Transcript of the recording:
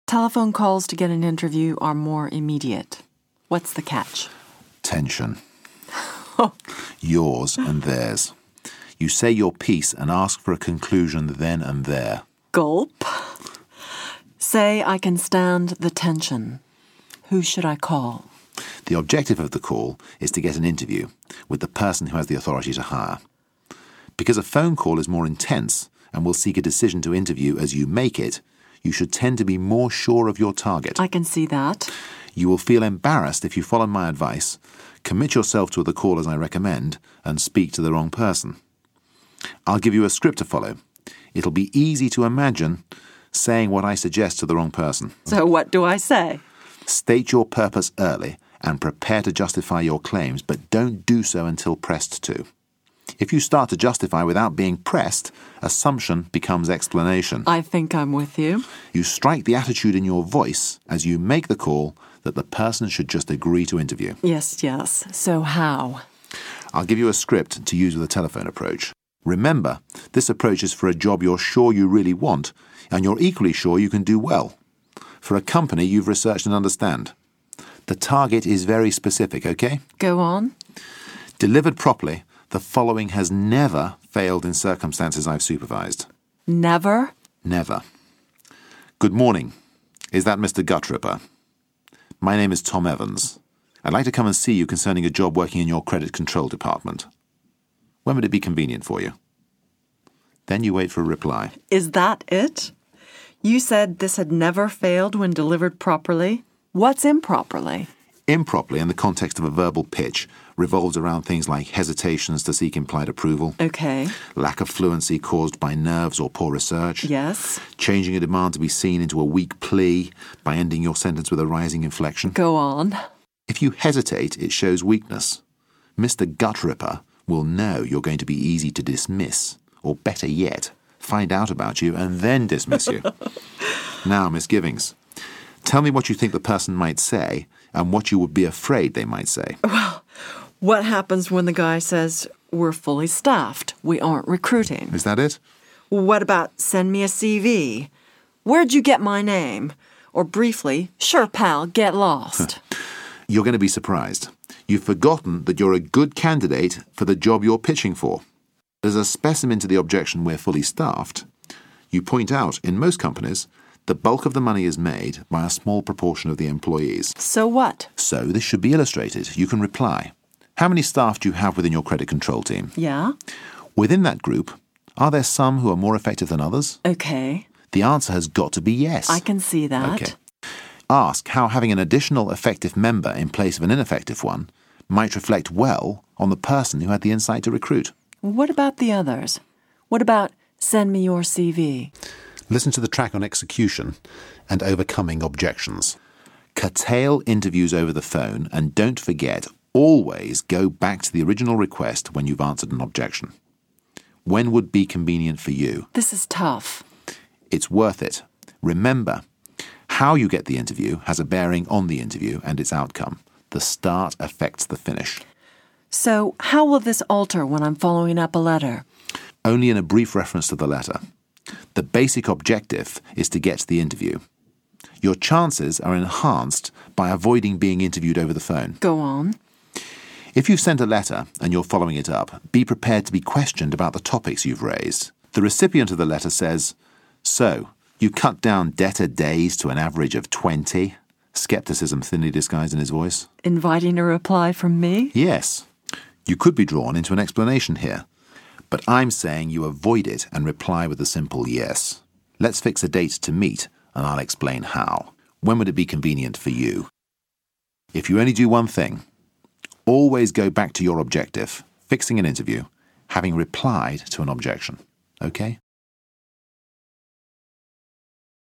Telephone calls to get an interview are more immediate. What's the catch? Tension. Yours and theirs. You say your piece and ask for a conclusion then and there. Gulp. Say I can stand the tension. Who should I call? The objective of the call is to get an interview with the person who has the authority to hire. Because a phone call is more intense and will seek a decision to interview as you make it, you should tend to be more sure of your target. I can see that. You will feel embarrassed if you follow my advice, commit yourself to the call as I recommend, and speak to the wrong person. I'll give you a script to follow. It'll be easy to imagine saying what I suggest to the wrong person. So what do I say? State your purpose early and prepare to justify your claims, but don't do so until pressed to. If you start to justify without being pressed, assumption becomes explanation. I think I'm with you. You strike the attitude in your voice as you make the call that the person should just agree to interview. Yes. So how? I'll give you a script to use with a telephone approach. Remember, this approach is for a job you're sure you really want, and you're equally sure you can do well. For a company you've researched and understand. The target is very specific, okay? Go on. Delivered properly, the following has never failed in circumstances I've supervised. Never? Never. Good morning. Is that Mr. Guttripper? My name is Tom Evans. I'd like to come and see you concerning a job working in your credit control department. When would it be convenient for you? Then you wait for a reply. Is that it? You said this had never failed when delivered properly. What's improperly? Improperly, in the context of a verbal pitch, revolves around things like hesitations to seek implied approval. Okay. Lack of fluency caused by nerves or poor research. Yes. Changing a demand to be seen into a weak plea by ending your sentence with a rising inflection. Go on. If you hesitate, it shows weakness. Mr. Guttripper will know you're going to be easy to dismiss, or better yet, find out about you and then dismiss you. Now, Miss Givings, tell me what you think the person might say and what you would be afraid they might say. Well, what happens when the guy says, we're fully staffed, we aren't recruiting? Is that it? What about send me a CV? Where'd you get my name? Or briefly, sure pal, get lost. You're going to be surprised. You've forgotten that you're a good candidate for the job you're pitching for. As a specimen to the objection we're fully staffed, you point out, in most companies, the bulk of the money is made by a small proportion of the employees. So what? So this should be illustrated. You can reply. How many staff do you have within your credit control team? Yeah? Within that group, are there some who are more effective than others? Okay. The answer has got to be yes. I can see that. Okay. Ask how having an additional effective member in place of an ineffective one might reflect well on the person who had the insight to recruit. What about the others? What about send me your CV? Listen to the track on execution and overcoming objections. Curtail interviews over the phone and don't forget, always go back to the original request when you've answered an objection. When would be convenient for you? This is tough. It's worth it. Remember, how you get the interview has a bearing on the interview and its outcome. The start affects the finish. So how will this alter when I'm following up a letter? Only in a brief reference to the letter. The basic objective is to get to the interview. Your chances are enhanced by avoiding being interviewed over the phone. Go on. If you've sent a letter and you're following it up, be prepared to be questioned about the topics you've raised. The recipient of the letter says, "So, you cut down debtor days to an average of 20? Skepticism thinly disguised in his voice. Inviting a reply from me? Yes. You could be drawn into an explanation here. But I'm saying you avoid it and reply with a simple yes. Let's fix a date to meet, and I'll explain how. When would it be convenient for you? If you only do one thing, always go back to your objective, fixing an interview, having replied to an objection. Okay?